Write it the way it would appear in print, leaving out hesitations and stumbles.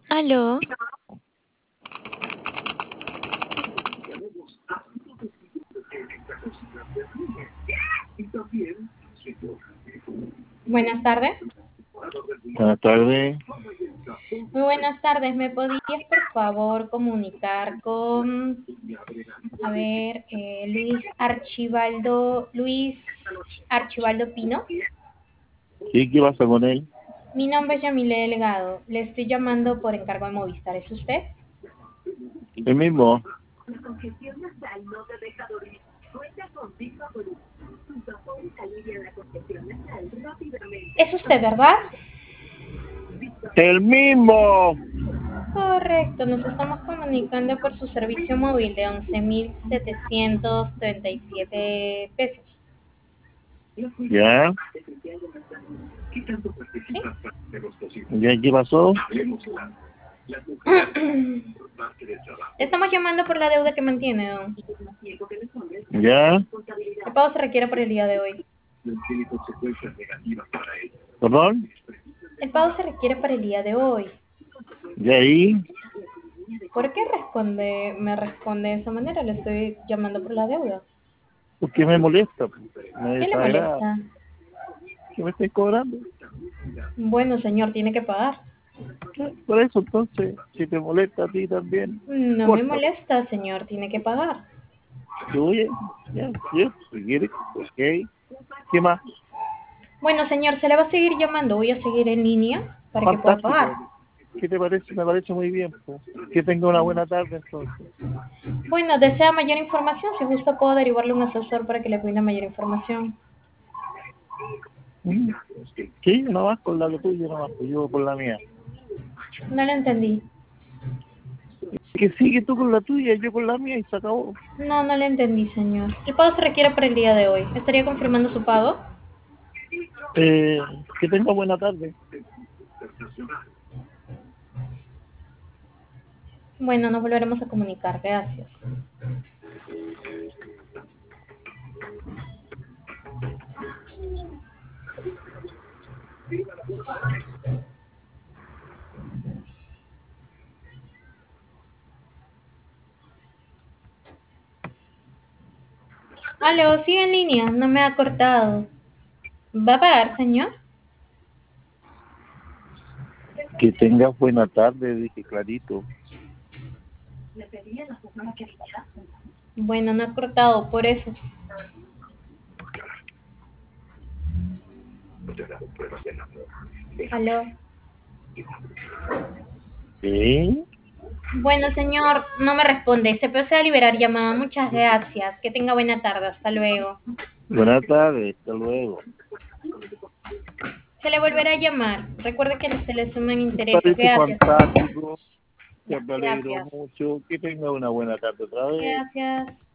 Aló, Buenas tardes. Buenas tardes. Muy buenas tardes. ¿Me podías, por favor, comunicar con, Luis Archibaldo Pino? ¿Sí? ¿Qué pasa con él? Mi nombre es Yamile Delgado. Le estoy llamando por encargo de Movistar. ¿Es usted? El mismo. ¿Es usted, verdad? ¡El mismo! Correcto. Nos estamos comunicando por su servicio móvil de 11.737 pesos. ¿Ya? ¿Sí? ¿Ya qué pasó? Estamos llamando por la deuda que mantiene, don. ¿Ya? El pago se requiere por el día de hoy. ¿Perdón? El pago se requiere para el día de hoy. ¿Ya ahí? ¿Por qué me responde de esa manera? Le estoy llamando por la deuda. ¿Por qué me molesta? Me ¿Qué le desagrada. molesta? ¿Qué me estáis cobrando? Bueno, señor, tiene que pagar. Por eso, entonces, si te molesta a ti también, No me corta. molesta, señor, tiene que pagar. Oye, ya, ya, si quieres, ok. ¿Qué más? Bueno, señor, se le va a seguir llamando. Voy a seguir en línea para que pueda pagar. Fantástico. ¿Qué te parece? Me parece muy bien, pues. Que tenga una buena tarde, entonces. Bueno, ¿desea mayor información? Si gusta, puedo derivarle a un asesor para que le brinda mayor información. Mm. Sí, no vas con la tuya, no vas, pues yo con la mía. No lo entendí. Que sigue tú con la tuya, yo con la mía y se acabó. No, no le entendí, señor. El pago se requiere para el día de hoy. ¿Estaría confirmando su pago? Eh, que tenga buena tarde. Bueno, nos volveremos a comunicar. Gracias. Aló, sigue en línea, no me ha cortado. ¿Va a pagar, señor? Que tengas buena tarde, dije clarito. Bueno, no ha cortado, por eso. Aló. ¿Sí? Bueno, señor, no me responde. Se procede a liberar llamada. Muchas gracias. Que tenga buena tarde. Hasta luego. Buena tarde, hasta luego. Se le volverá a llamar. Recuerde que se le suman Me intereses. parece Gracias. fantástico, Ya, me alegro gracias. mucho. Que tenga una buena tarde otra vez. Gracias.